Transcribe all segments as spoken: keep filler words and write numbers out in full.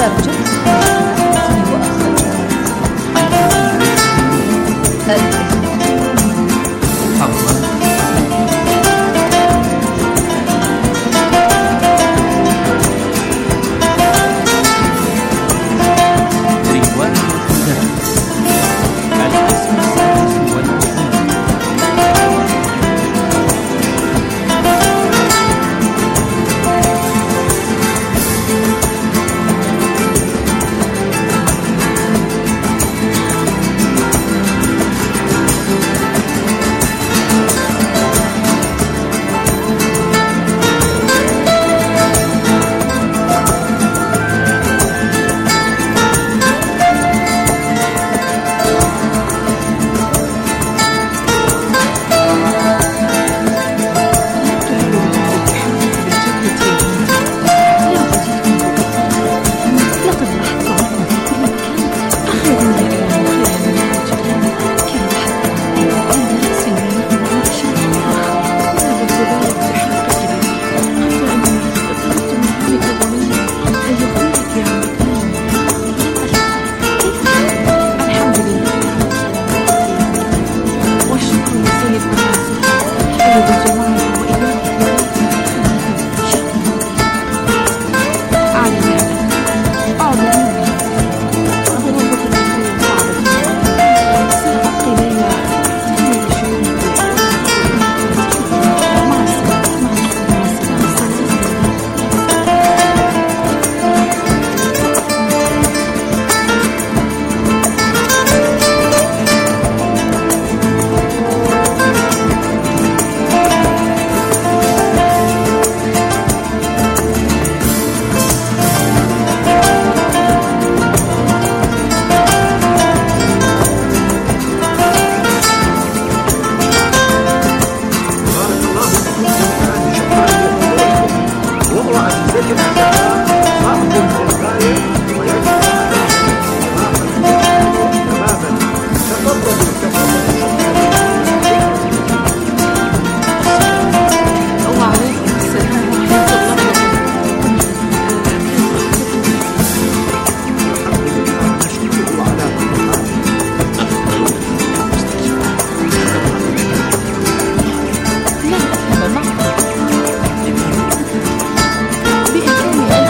خارجة وأخرجها بإمكاني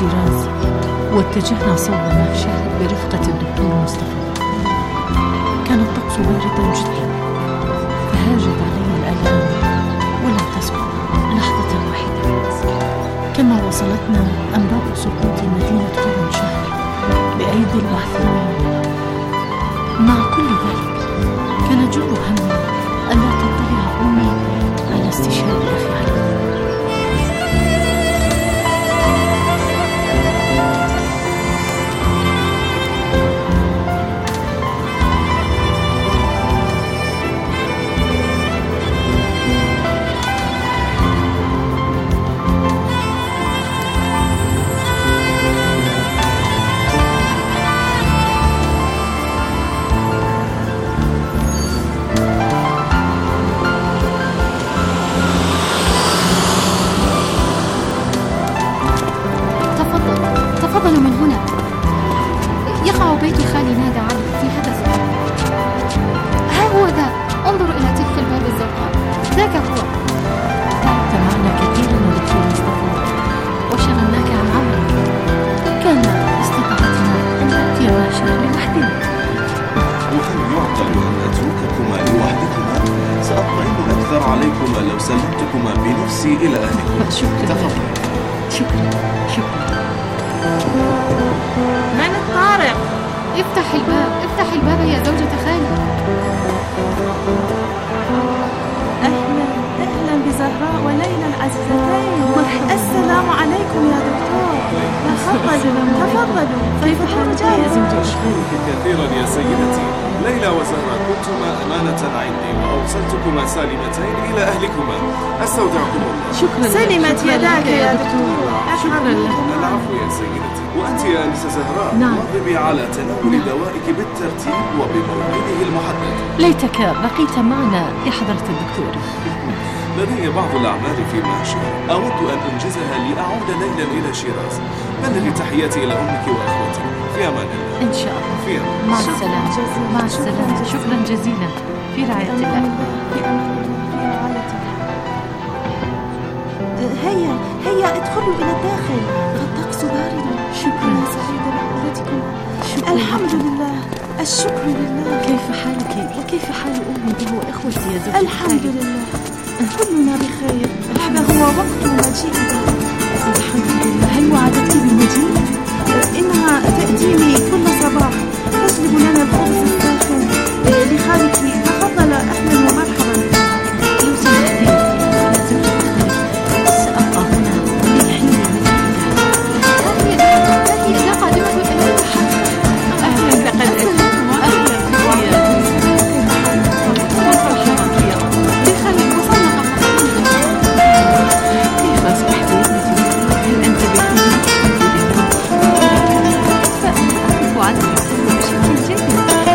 شيراز، واتجهنا صوب مشهد برفقة الدكتور مصطفى. كان الطقس باردا جدا، فهاجت علي الآلام ولم تسكن لحظة واحدة. كما وصلتنا أنباء سقوط مدينة قرن شهر بأيدي البعثيين. مع كل ذلك كان جل همي ألا تطلع أمي على استشهاد أخي علي. تفضلوا من هنا. يقع بيت خالي نادى علي في هذا الزمان. ها هو ذا، انظروا إلى تلك الباب الزرقاء، ذاك هو. تعبت معنا كثيرا يا دكتور مصطفى وشغلناك عن عمرك. كان استطاعتنا أن نأتي معشر لوحدنا. وهل يعقل أن أترككما لوحدكما؟ سأطمئن أكثر عليكما لو سلمتكما بنفسي إلى أهلكما. شكرا. تفضل. شكرا شكرا. من الطارق؟ افتح الباب، افتح الباب يا زوجة خالي. أهلا أهلا بزهراء وليلى العزيزتين. السلام عليكم يا دكتور. تفضلوا تفضلوا. كيف حالك يا زوجة؟ أشكرك كثيرا يا سيدتي. ليلى وزهراء كنتما أمانة عندي وأوصلتكما سالمتين إلى أهلكما. أستودعكم الله. شكرا. سلمت يداك يا دكتور. شكرا لك. العفو يا سيدتي. وأنت يا أنسة زهراء، نعم. واظبي على تناول دوائك بالترتيب وبموعده المحدد. ليتك بقيت معنا يا حضرة الدكتور. لدي بعض الأعمال في معشر أود أن أنجزها لأعود ليلا إلى شيراز. بلغي تحياتي إلى أمك وأخوتك. في أمان الله. إن شاء الله. في أمان. مع السلامة. مع السلامة. شكرا جزيلا. في رعاية الله. هيا هيا ادخلوا إلى الداخل، الطقس بارد. شكرا. أنا سعيدة بعودتكم. شكرا. الحمد لله، الشكر لله. كيف حالك وكيف حال أمي وإخوتي يا زوجتي؟ الحمد لله، كلنا بخير. هذا هو وقت مجيئنا. الحمد لله. هل وعدتي بالمجيء؟ إنها تأتيني كل صباح، تجلب لنا الخبز الساخن لخالك. تفضل، أهلا ومرحبا. لو سمحتي يا زوجتي سأبقى هنا للحين المجيء. هذه إذا قادمة إلى الحق. أهلا لقد أتيتم. أهلا بك يا مرحبا بك يا لخالي وصلنا قبل قليل. كيف أصبحت يا ابنتي؟ هل أنت بخير؟ فأنا أعرف عنك بشكل جيد.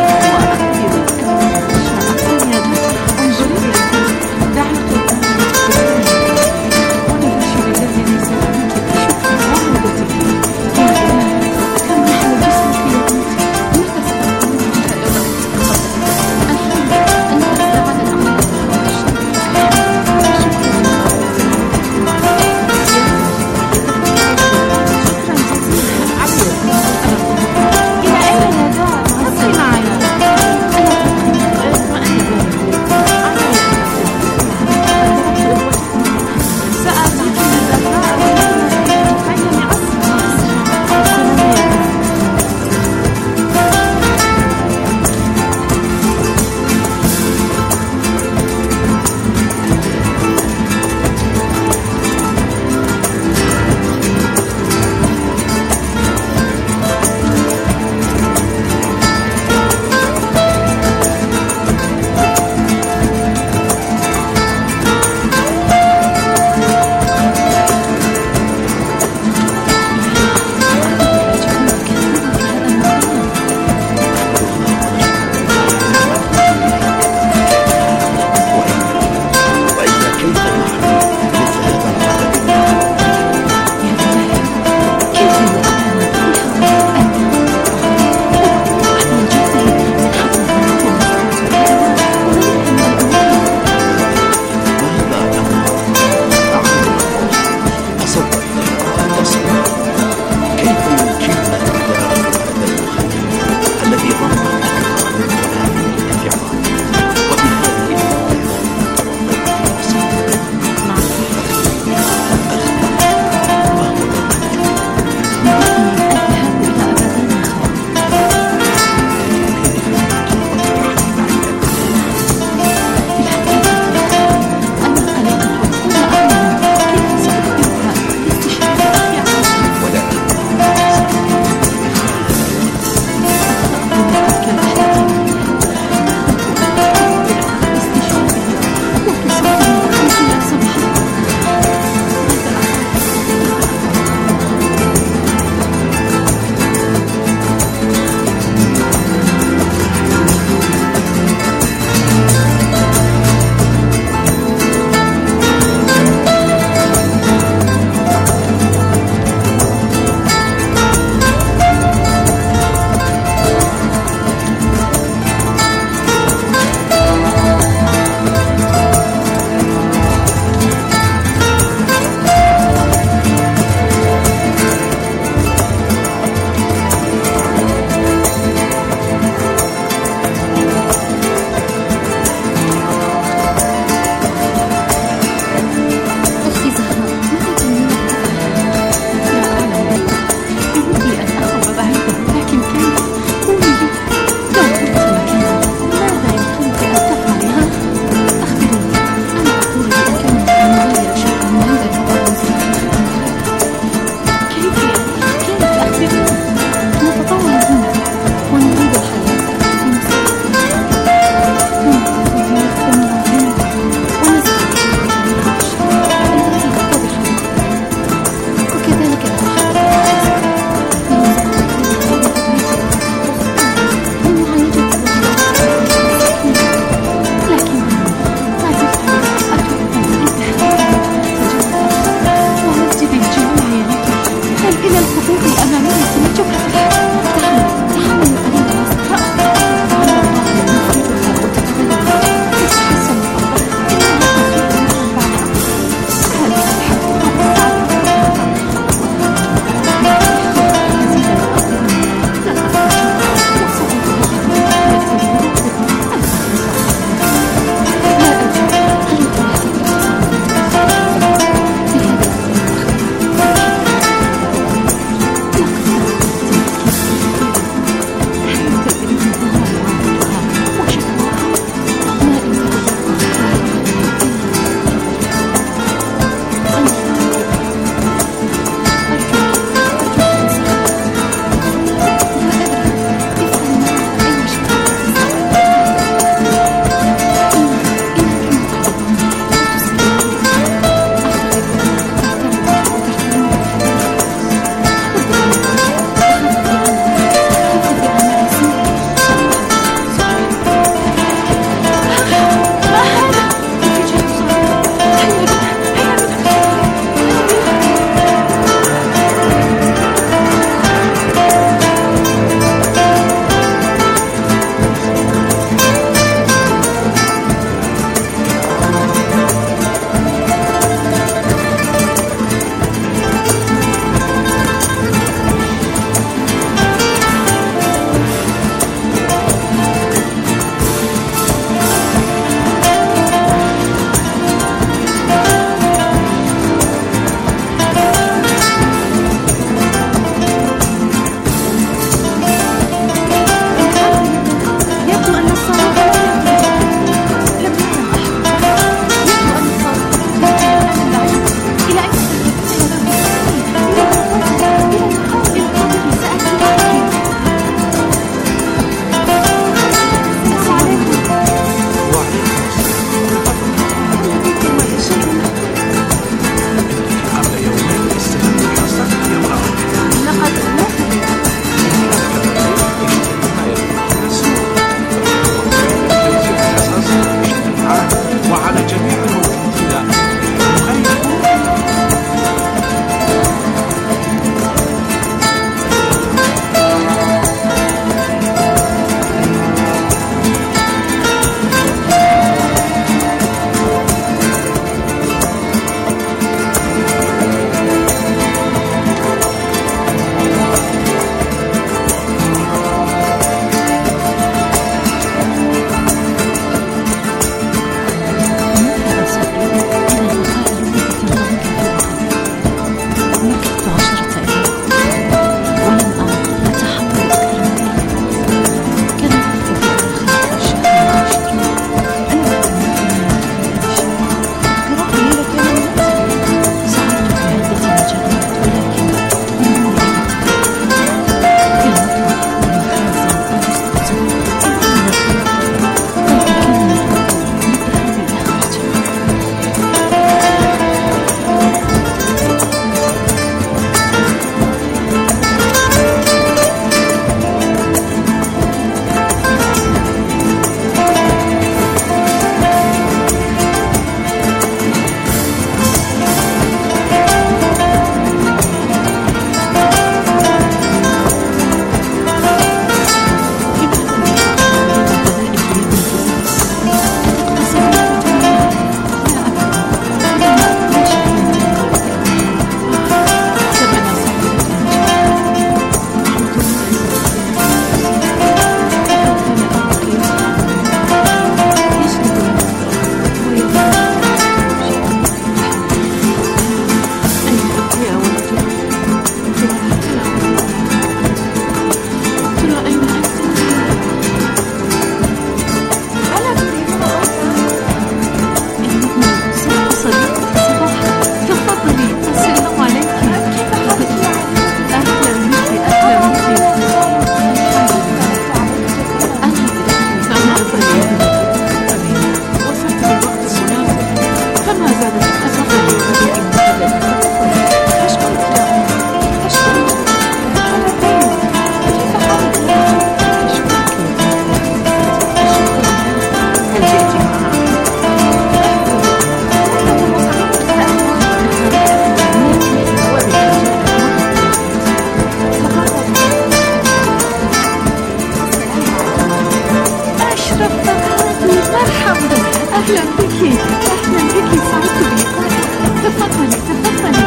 أهلا بك، أهلا بك، سعدت بك. تفضلي تفضلي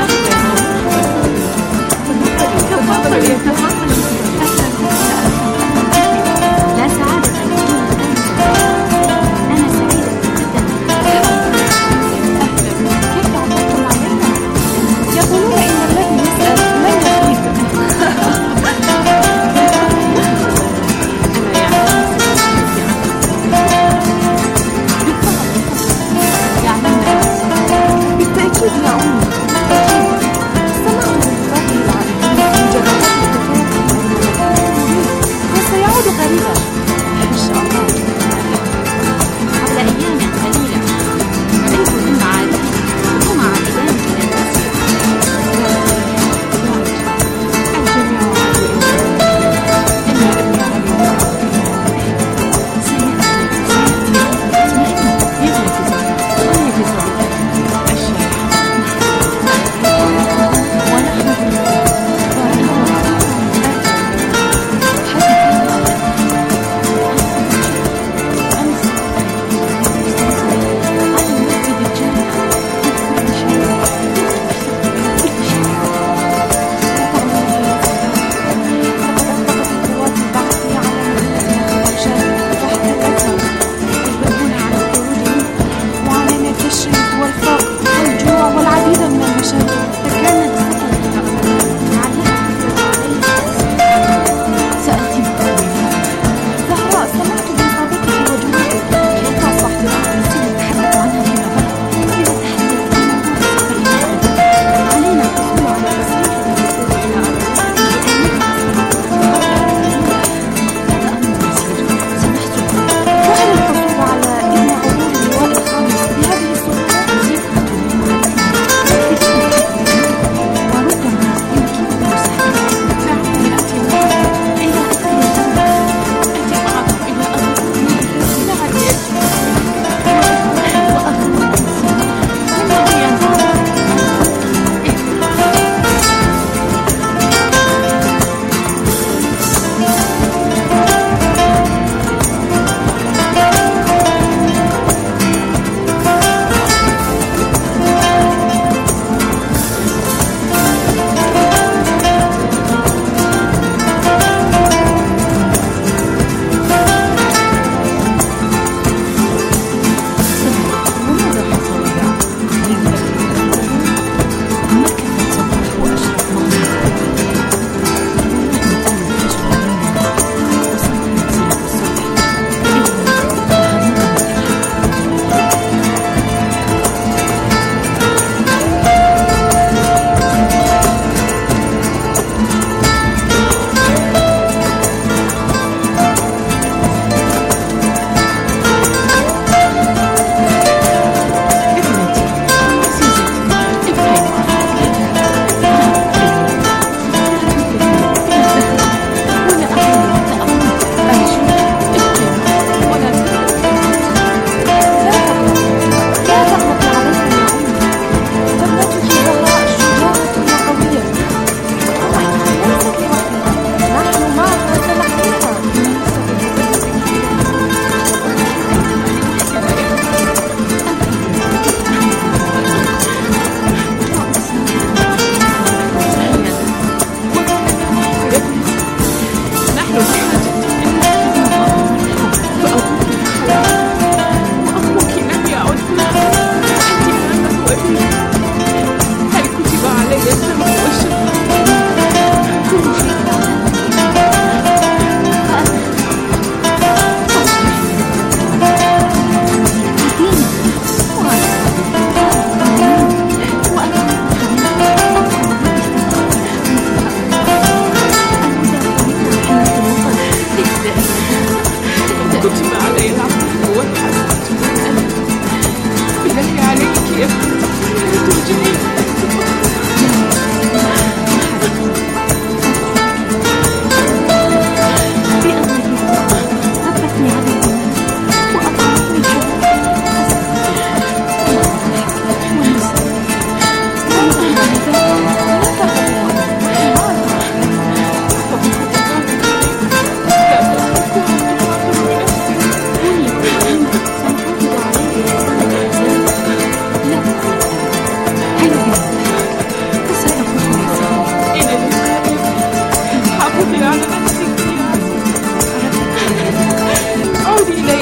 تفضلي تفضلي. لا سعادة بدون أنا سعيدة جدا. كيف عرفتم علينا؟ يقولون إن الذي يسأل لا يخيب. بالتأكيد يا أمي، سمعت من فضل العارفين من جربات التكاثر وسيعود قريبا إن شاء الله. قبل أيام قليلة رأيت ثم عادين هما عائدان إلى المسجد. الجميع عادوا إلا ابن علي. سيأتي سيأتي يغلق ويجلس الشيخ ونحن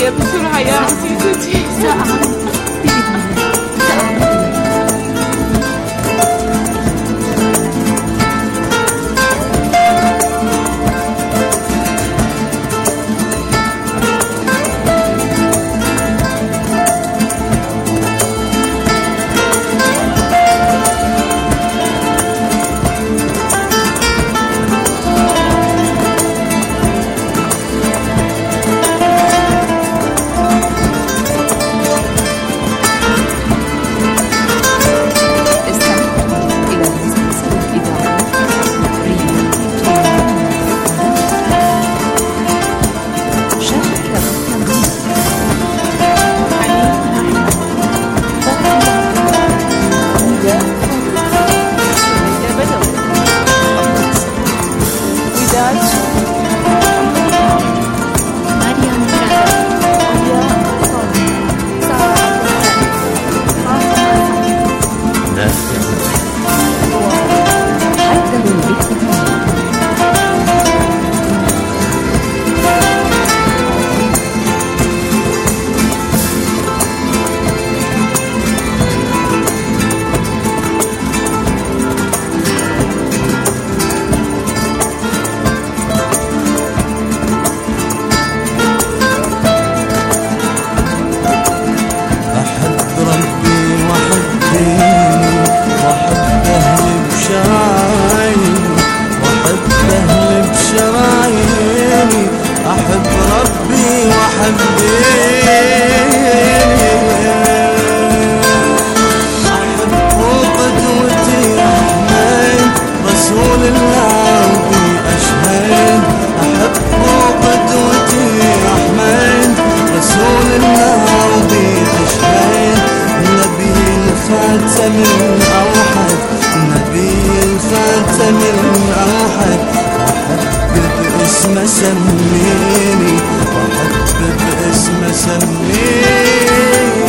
هيا بسرعة يا عزيزتي. سأعود بإذن الله، سأعود إليك. سميني وحبب اسمه سميني.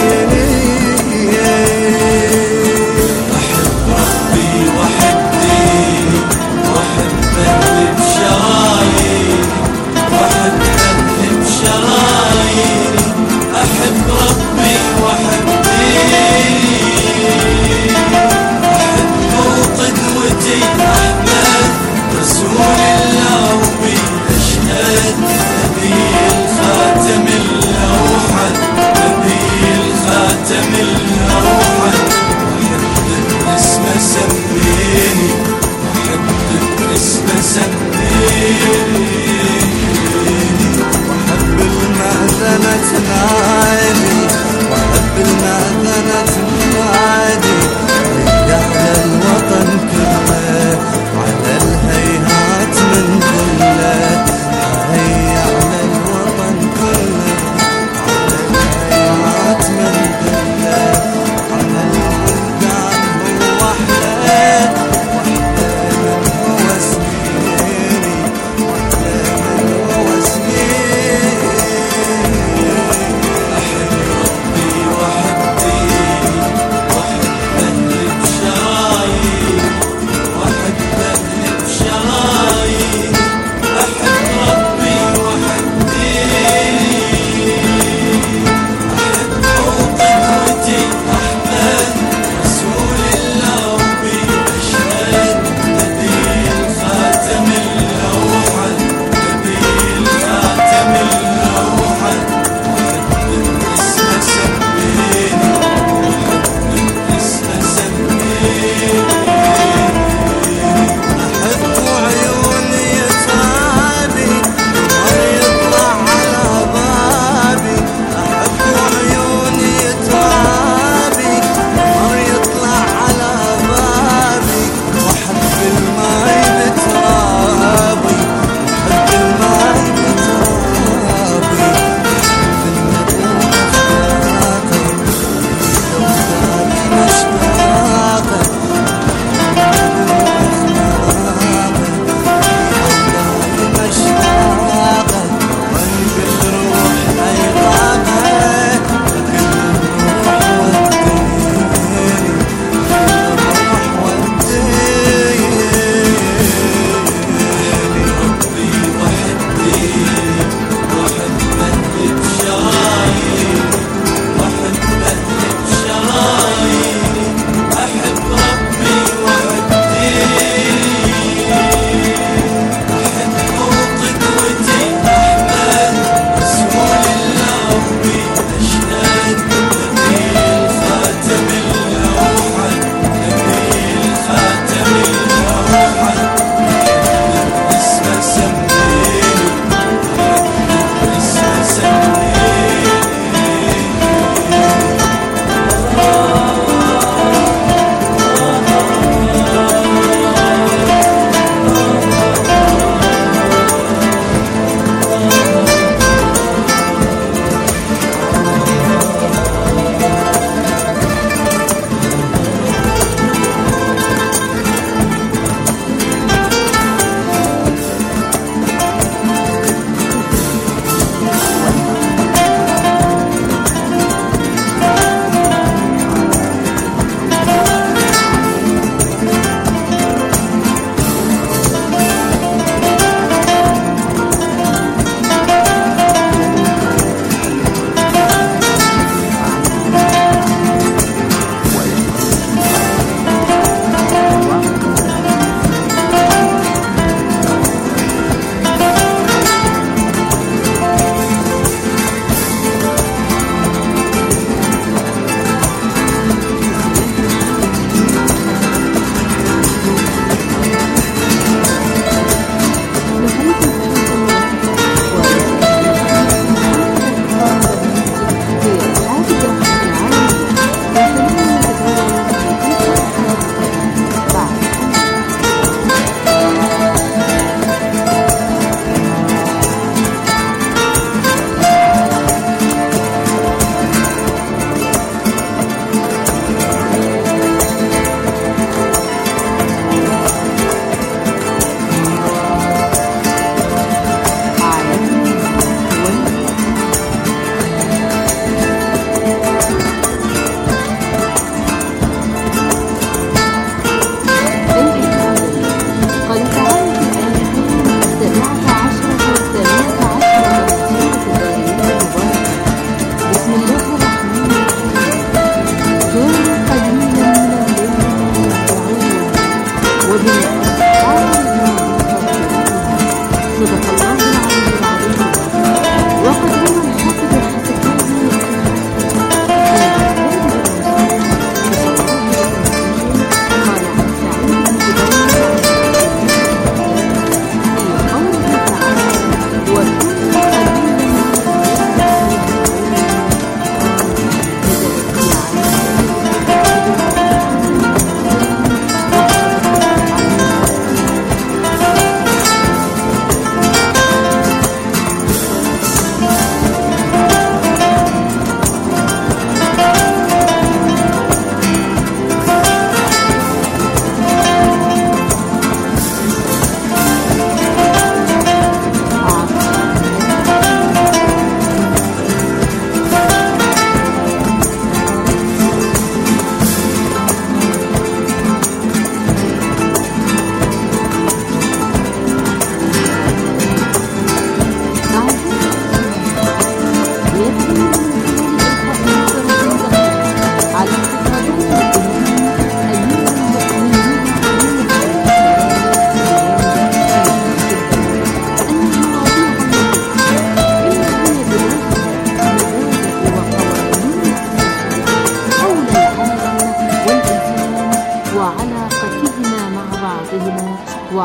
أحب ربي وأحب ديني وأحب أهلي بشراييني وأحب أهلي بشراييني. أحب ربي وأحب ديني أحب قدوتي أحمد رسول الله وبي أشهد نبي الخاتم الأوحد.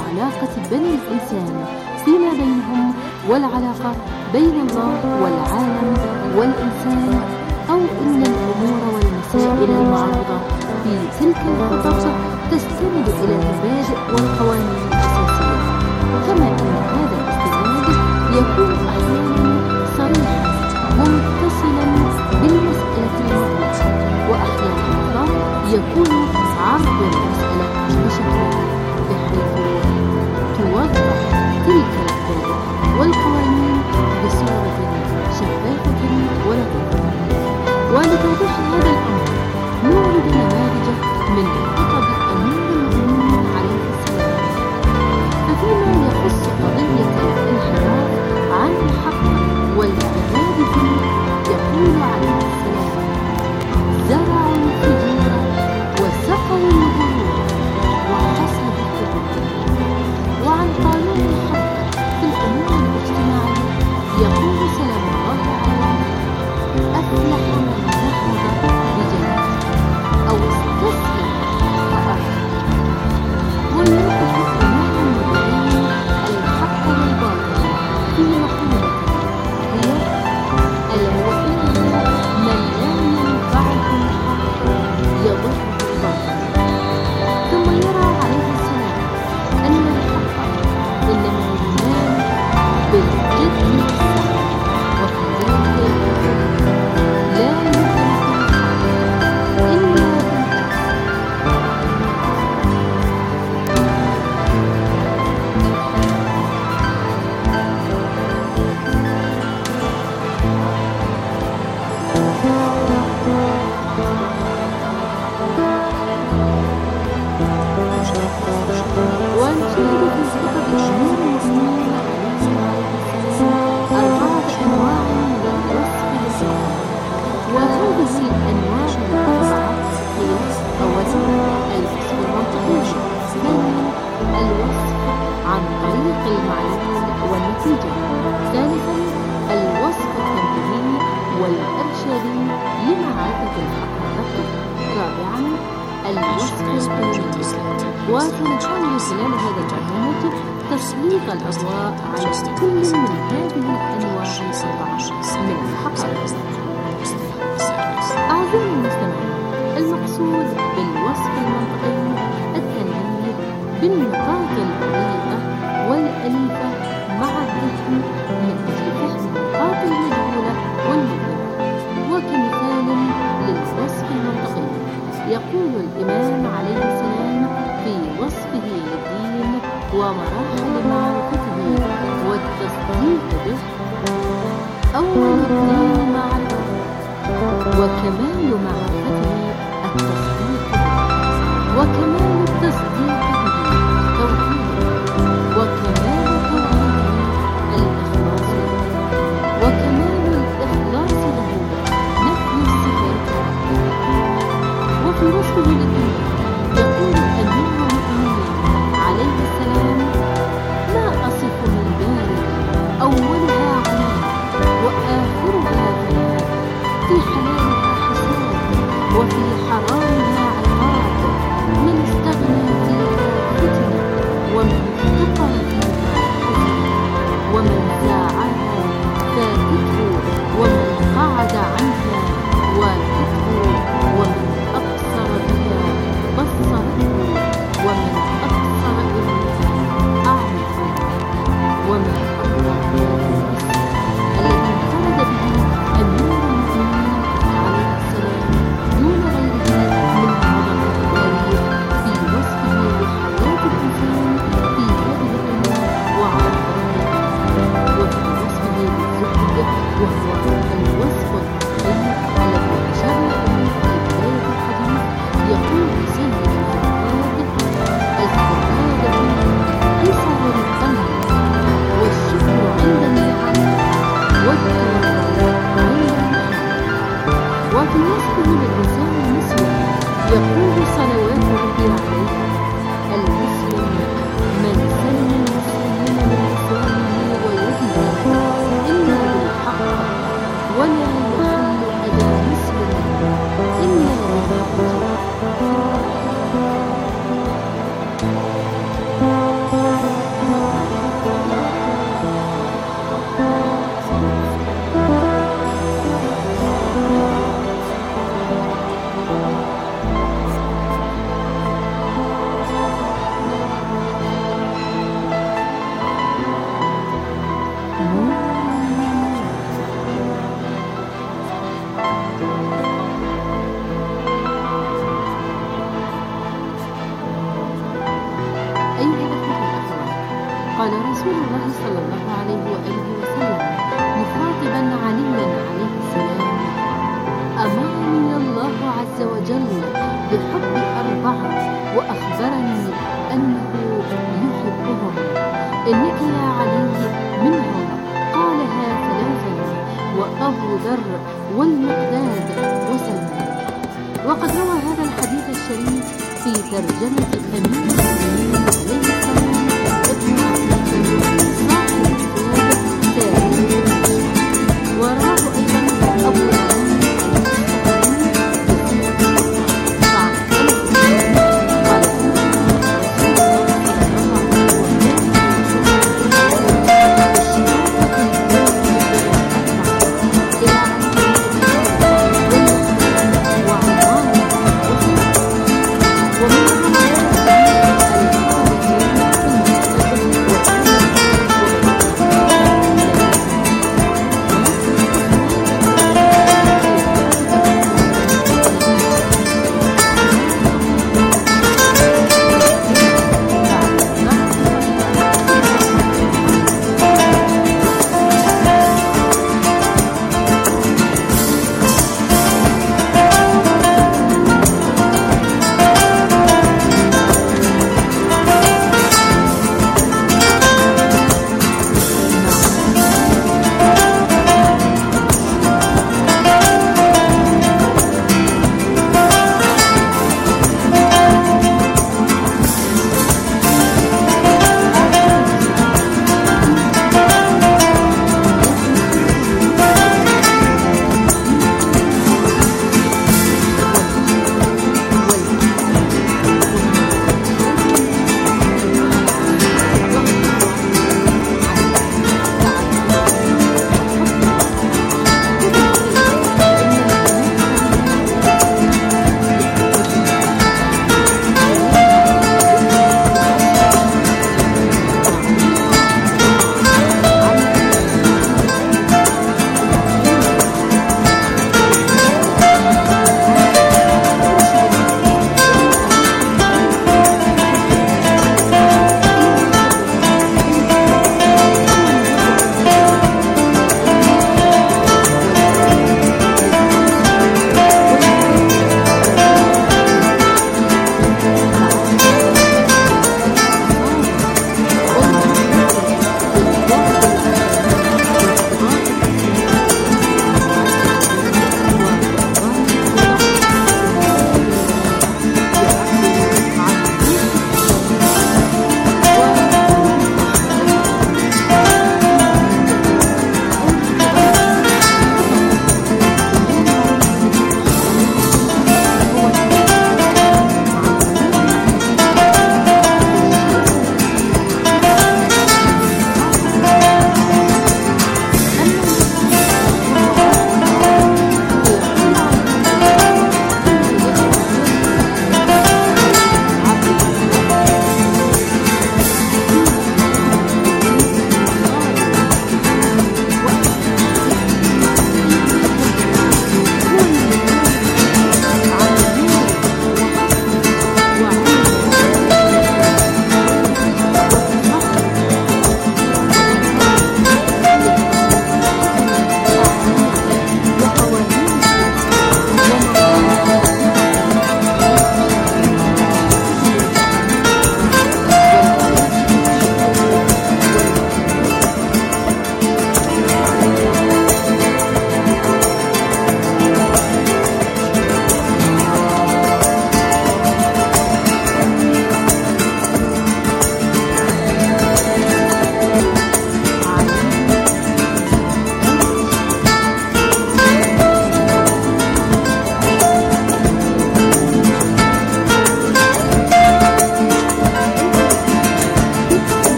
وعلاقة بني الإنسان فيما بينهم، والعلاقة بين الله والعالم والإنسان، أو إن الأمور والمسائل المعروضة في تلك الخطط تستند إلى المبادئ والقوانين الأساسية، كما أن هذا الاستناد يكون أحيانا صريحا ومتصلا بالمسألة المطلوبة، وأحيانا أخرى يكون عرض المسألة بشكل بحيث توضح تلك المبادئ والقوانين بصورة شفافة ولطيفة. ولتوضيح هذا الأمر نورد نماذج من خطب أمير المؤمنين عليه السلام. ففيما يخص قضية الانحراف عن الحق والاعتماد فيه يقول عليه السلام: زرعوا الفجور وسقوا الغرور وحصدوا الكبر. وعن قانون الحق في الأمور الاجتماعية يقول سلام الله عليه: أفلح من نهض بجناحه أو استسلم فأرض. وينقح إمام المبين الحق والباطل في محمولته هي: ألا وإن من لا ينفعه الحق يضره الباطل. ثم يرى عليه السلام أن الحق إنما ينال بالجد والسعي، وفي ذلك يقول: لا يدرك الحق إلا بالجد. ونشاهد في خطب أمير المؤمنين عليه السلام أربعة أنواع من الوصف للحق، وهذه الأنواع الأربعة هي: أولا الوصف المنطقي، ثانيا الوصف عن طريق المعلوم والنتيجة، ثالثا الوصف التنبيهي والإرشادي لمعرفة الحق والرفض، رابعا الوصف القيمي. وسنحاول خلال هذا البرنامج تسليط الأضواء على كل من هذه الأنواع الأربعة من الحقائق. أعزائي المستمعين، المقصود بالوصف المنطقي التنبيه بالنقاط البليغة والأليفة مع الذكر من أجل فهم النقاط المجهولة والمبهمة. وكمثال للوصف المنطقي يقول الإمام عليه السلام في وصفه للدين ومراحل معرفته والتصديق به: أول الدين معرفة، وكمال معرفته التصديق به، وكمال التصديق به توحيده، وكمال توحيده الإخلاص له، وكمال الإخلاص له نفي الصفات عنه. وفي وصفه للدين يقول أمير المؤمنين عليه السلام: ما أصف من دار أولها عنان وآخرها فناء، في حلالها حساب در والمقداد وسلمان. وقد روى هذا الحديث الشريف في ترجمة أمير المؤمنين عليه السلام